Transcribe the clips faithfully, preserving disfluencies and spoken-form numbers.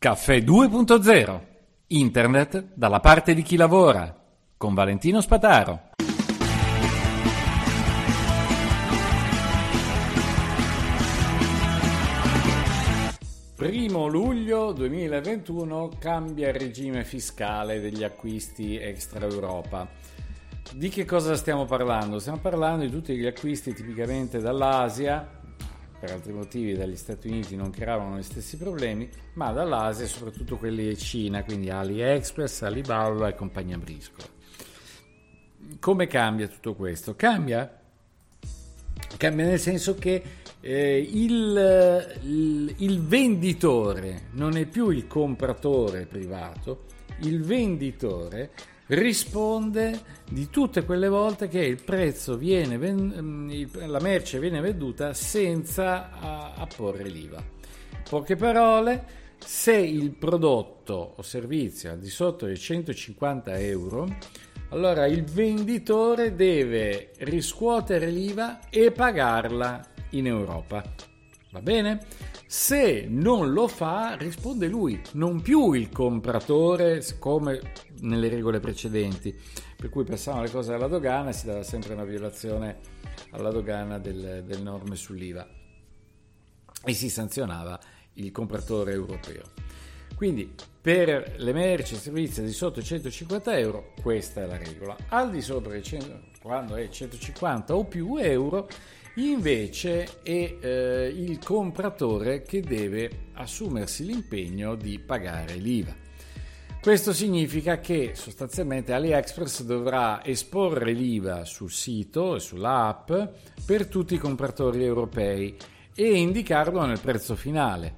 Caffè due punto zero. Internet dalla parte di chi lavora. Con Valentino Spataro. Primo luglio duemilaventuno cambia il regime fiscale degli acquisti extra Europa. Di che cosa stiamo parlando? Stiamo parlando di tutti gli acquisti tipicamente dall'Asia, per altri motivi dagli Stati Uniti non creavano gli stessi problemi, ma dall'Asia soprattutto quelli di Cina, quindi AliExpress, Alibaba e compagnia briscola. Come cambia tutto questo? Cambia? Cambia nel senso che eh, il, il, il venditore non è più il compratore privato, il venditore risponde di tutte quelle volte che il prezzo viene la merce viene venduta senza apporre l'I V A. In poche parole, se il prodotto o servizio è al di sotto dei centocinquanta euro, allora il venditore deve riscuotere l'I V A e pagarla in Europa. Va bene? Se non lo fa, risponde lui, non più il compratore, come nelle regole precedenti, per cui passavano le cose alla dogana e si dava sempre una violazione alla dogana del, delle norme sull'I V A e si sanzionava il compratore europeo. Quindi per le merci e servizi di sotto i centocinquanta euro questa è la regola. Al di sopra dei cento, quando è centocinquanta o più euro, invece è eh, il compratore che deve assumersi l'impegno di pagare l'I V A. Questo significa che sostanzialmente AliExpress dovrà esporre l'I V A sul sito e sull'app per tutti i compratori europei e indicarlo nel prezzo finale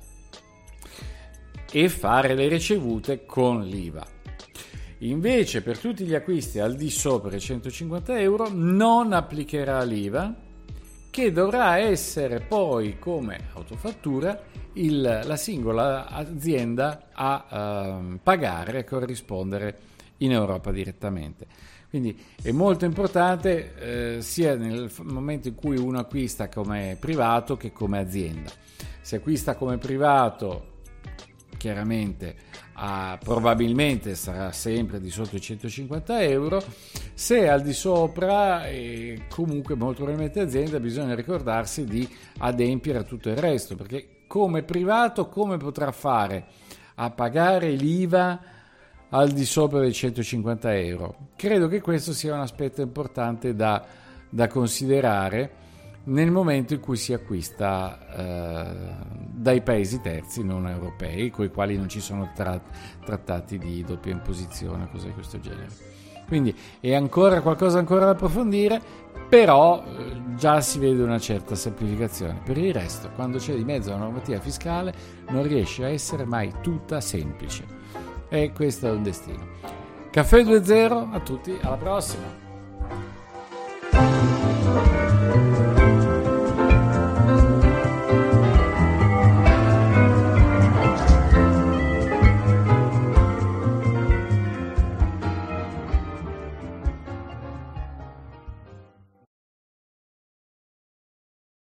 e fare le ricevute con l'I V A. Invece per tutti gli acquisti al di sopra i centocinquanta euro non applicherà l'I V A, che dovrà essere poi come autofattura il, la singola azienda a uh, pagare e corrispondere in Europa direttamente. Quindi è molto importante eh, sia nel momento in cui uno acquista come privato che come azienda. Se acquista come privato, chiaramente ah, probabilmente sarà sempre di sotto i centocinquanta euro, se al di sopra e comunque molto probabilmente azienda, bisogna ricordarsi di adempiere a tutto il resto, perché come privato come potrà fare a pagare l'I V A al di sopra dei centocinquanta euro? Credo che questo sia un aspetto importante da, da considerare nel momento in cui si acquista eh, dai paesi terzi non europei, con i quali non ci sono tra- trattati di doppia imposizione, cose di questo genere. Quindi è ancora qualcosa ancora da approfondire, però eh, già si vede una certa semplificazione. Per il resto, quando c'è di mezzo la normativa fiscale, non riesce a essere mai tutta semplice. E questo è un destino. Caffè due zero a tutti, alla prossima!